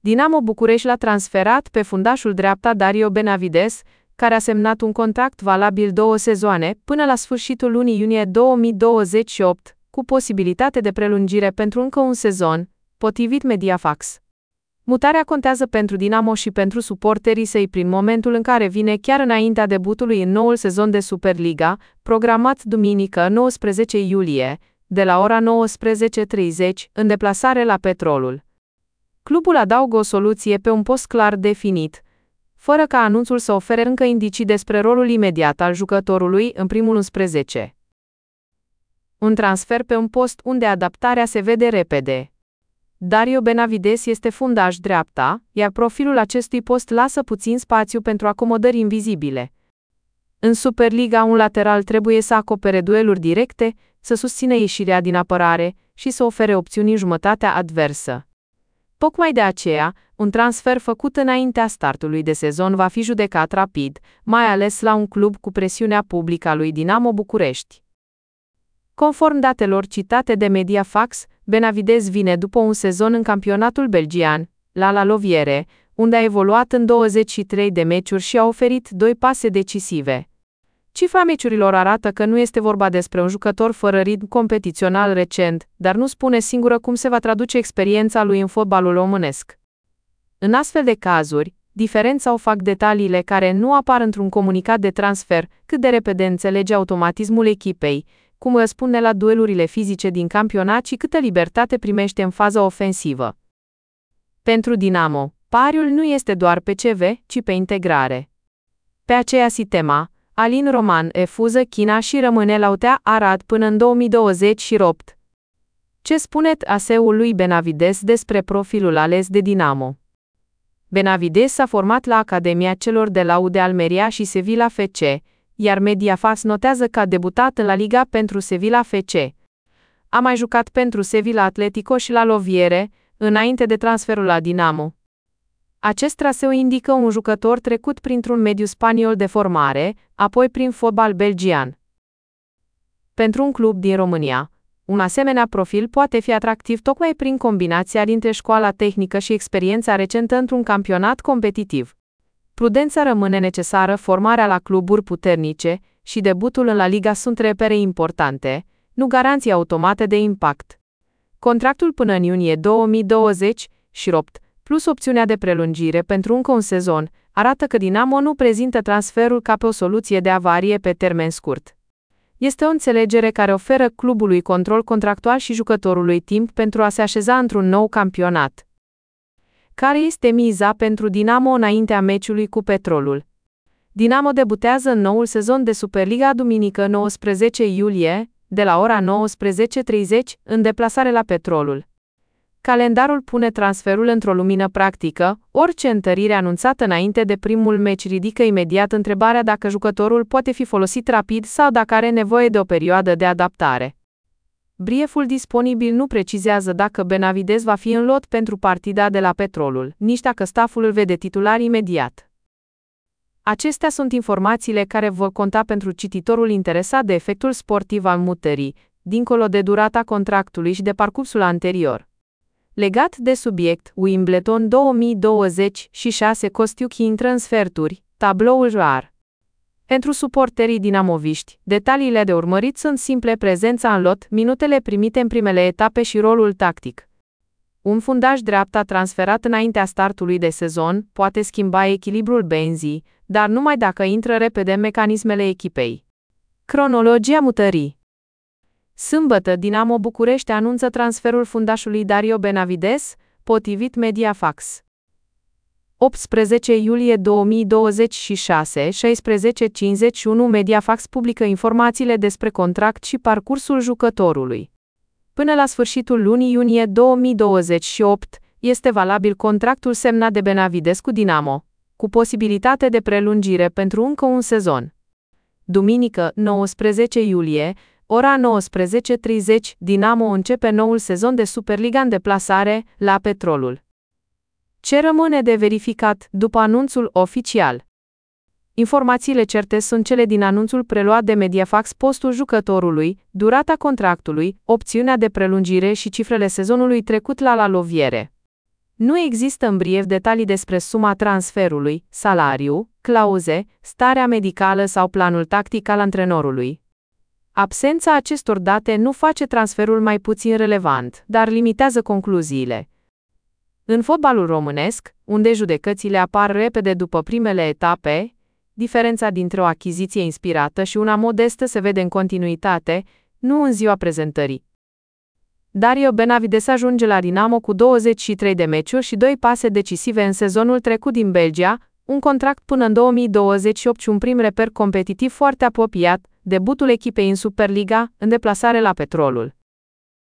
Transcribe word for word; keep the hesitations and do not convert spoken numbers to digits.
Dinamo București l-a transferat pe fundașul dreapta Dario Benavides, care a semnat un contract valabil două sezoane, până la sfârșitul lunii iunie două mii douăzeci și opt, cu posibilitate de prelungire pentru încă un sezon, potrivit Mediafax. Mutarea contează pentru Dinamo și pentru suporterii săi prin momentul în care vine chiar înaintea debutului în noul sezon de Superliga, programat duminică nouăsprezece iulie, de la ora nouăsprezece și treizeci, în deplasare la Petrolul. Clubul adaugă o soluție pe un post clar definit, fără ca anunțul să ofere încă indicii despre rolul imediat al jucătorului în primul unsprezece. Un transfer pe un post unde adaptarea se vede repede. Dario Benavides este fundaș dreapta, iar profilul acestui post lasă puțin spațiu pentru acomodări invizibile. În Superliga, un lateral trebuie să acopere dueluri directe, să susțină ieșirea din apărare și să ofere opțiuni în jumătatea adversă. Tocmai de aceea, un transfer făcut înaintea startului de sezon va fi judecat rapid, mai ales la un club cu presiunea publică a lui Dinamo București. Conform datelor citate de Mediafax, Benavides vine după un sezon în campionatul belgian, la La Loviere, unde a evoluat în douăzeci și trei de meciuri și a oferit doi pase decisive. Cifra meciurilor arată că nu este vorba despre un jucător fără ritm competițional recent, dar nu spune singură cum se va traduce experiența lui în fotbalul românesc. În astfel de cazuri, diferența o fac detaliile care nu apar într-un comunicat de transfer, cât de repede înțelege automatismul echipei, cum răspunde la duelurile fizice din campionat și câtă libertate primește în faza ofensivă. Pentru Dinamo, pariul nu este doar pe C V, ci pe integrare. Pe aceeași tema, Alin Roman refuză China și rămâne la U T A Arad până în două mii douăzeci și opt. Ce spune A S E-ul lui Benavides despre profilul ales de Dinamo? Benavides s-a format la Academia celor de la U D Almeria și Sevilla F C, iar Mediafax notează că a debutat în La Liga pentru Sevilla F C. A mai jucat pentru Sevilla Atletico și La Loviere, înainte de transferul la Dinamo. Acest traseu indică un jucător trecut printr-un mediu spaniol de formare, apoi prin fotbal belgian. Pentru un club din România, un asemenea profil poate fi atractiv tocmai prin combinația dintre școala tehnică și experiența recentă într-un campionat competitiv. Prudența rămâne necesară, formarea la cluburi puternice și debutul în La Liga sunt repere importante, nu garanții automate de impact. Contractul până în iunie două mii douăzeci și opt, plus opțiunea de prelungire pentru încă un sezon, arată că Dinamo nu prezintă transferul ca pe o soluție de avarie pe termen scurt. Este o înțelegere care oferă clubului control contractual și jucătorului timp pentru a se așeza într-un nou campionat. Care este miza pentru Dinamo înaintea meciului cu Petrolul? Dinamo debutează în noul sezon de Superliga duminică nouăsprezece iulie, de la ora nouăsprezece și treizeci, în deplasare la Petrolul. Calendarul pune transferul într-o lumină practică, orice întărire anunțată înainte de primul meci ridică imediat întrebarea dacă jucătorul poate fi folosit rapid sau dacă are nevoie de o perioadă de adaptare. Brieful disponibil nu precizează dacă Benavides va fi în lot pentru partida de la Petrolul, nici dacă stafful îl vede titular imediat. Acestea sunt informațiile care vor conta pentru cititorul interesat de efectul sportiv al mutării, dincolo de durata contractului și de parcursul anterior. Legat de subiect, Wimbledon două mii douăzeci și șase Costiuc intră în sferturi, tabloul rar. Pentru suporterii dinamoviști, detaliile de urmărit sunt simple: prezența în lot, minutele primite în primele etape și rolul tactic. Un fundaș dreapta transferat înaintea startului de sezon poate schimba echilibrul benzii, dar numai dacă intră repede în mecanismele echipei. Cronologia mutării. Sâmbătă, Dinamo București anunță transferul fundașului Dario Benavides, potrivit Mediafax. optsprezece iulie două mii douăzeci și șase, șaisprezece și cincizeci și unu Mediafax publică informațiile despre contract și parcursul jucătorului. Până la sfârșitul lunii iunie două mii douăzeci și opt, este valabil contractul semnat de Benavides cu Dinamo, cu posibilitate de prelungire pentru încă un sezon. Duminică, nouăsprezece iulie, ora nouăsprezece și treizeci, Dinamo începe noul sezon de Superliga în deplasare, la Petrolul. Ce rămâne de verificat după anunțul oficial? Informațiile certe sunt cele din anunțul preluat de Mediafax: postul jucătorului, durata contractului, opțiunea de prelungire și cifrele sezonului trecut la La Loviere. Nu există în brief detalii despre suma transferului, salariu, clauze, starea medicală sau planul tactic al antrenorului. Absența acestor date nu face transferul mai puțin relevant, dar limitează concluziile. În fotbalul românesc, unde judecățile apar repede după primele etape, diferența dintre o achiziție inspirată și una modestă se vede în continuitate, nu în ziua prezentării. Dario Benavides ajunge la Dinamo cu douăzeci și trei de meciuri și doi pase decisive în sezonul trecut din Belgia, un contract până în două mii douăzeci și opt și un prim reper competitiv foarte apropiat, debutul echipei în Superliga, în deplasare la Petrolul.